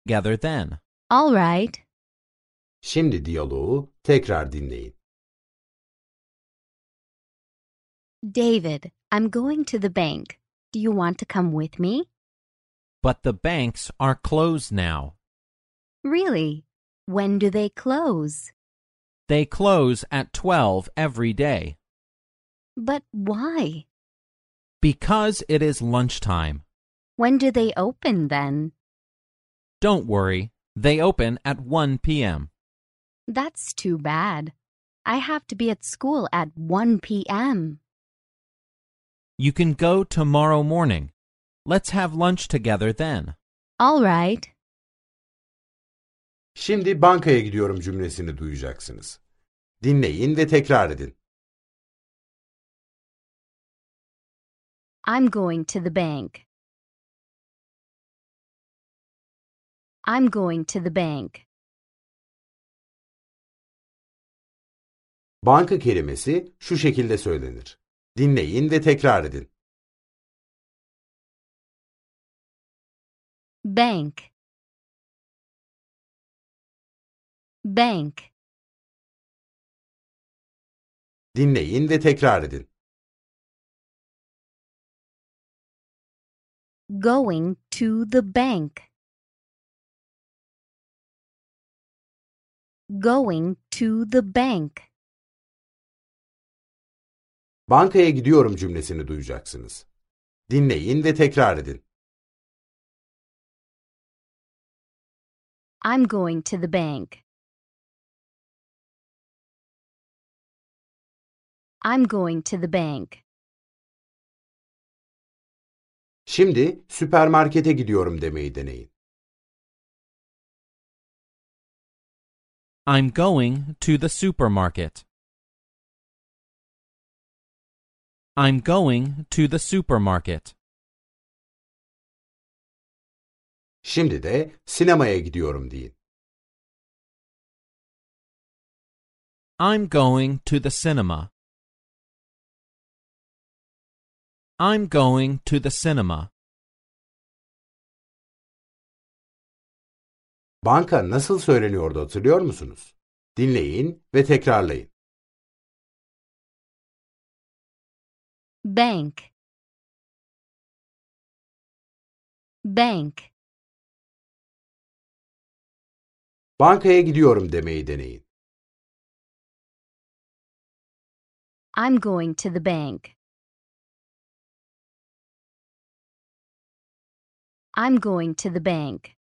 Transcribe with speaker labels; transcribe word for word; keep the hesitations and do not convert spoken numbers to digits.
Speaker 1: together then.
Speaker 2: All right.
Speaker 3: Şimdi diyaloğu tekrar dinleyin.
Speaker 2: David, I'm going to the bank. Do you want to come with me?
Speaker 1: But the banks are closed now.
Speaker 2: Really? When do they close?
Speaker 1: They close at twelve every day.
Speaker 2: But why?
Speaker 1: Because it is lunchtime.
Speaker 2: When do they open then?
Speaker 1: Don't worry, they open at one p.m.
Speaker 2: That's too bad. I have to be at school at one p.m.
Speaker 1: You can go tomorrow morning. Let's have lunch together then.
Speaker 2: All right.
Speaker 3: Şimdi bankaya gidiyorum cümlesini duyacaksınız. Dinleyin ve tekrar edin.
Speaker 2: I'm going to the bank. I'm going to the bank.
Speaker 3: Banka kelimesi şu şekilde söylenir. Dinleyin ve tekrar edin.
Speaker 2: Bank. Bank.
Speaker 3: Dinleyin ve tekrar edin.
Speaker 2: Going to the bank. Going to the bank.
Speaker 3: Bankaya gidiyorum cümlesini duyacaksınız. Dinleyin ve tekrar edin.
Speaker 2: I'm going to the bank. I'm going to the bank.
Speaker 3: Şimdi süpermarkete gidiyorum demeyi deneyin.
Speaker 1: I'm going to the supermarket. I'm going to the supermarket.
Speaker 3: Şimdi de sinemaya gidiyorum deyin.
Speaker 1: I'm going to the cinema. I'm going to the cinema.
Speaker 3: Banka nasıl söyleniyordu hatırlıyor musunuz? Dinleyin ve tekrarlayın.
Speaker 2: Bank. Bank.
Speaker 3: Bankaya gidiyorum demeyi deneyin.
Speaker 2: I'm going to the bank. I'm going to the bank.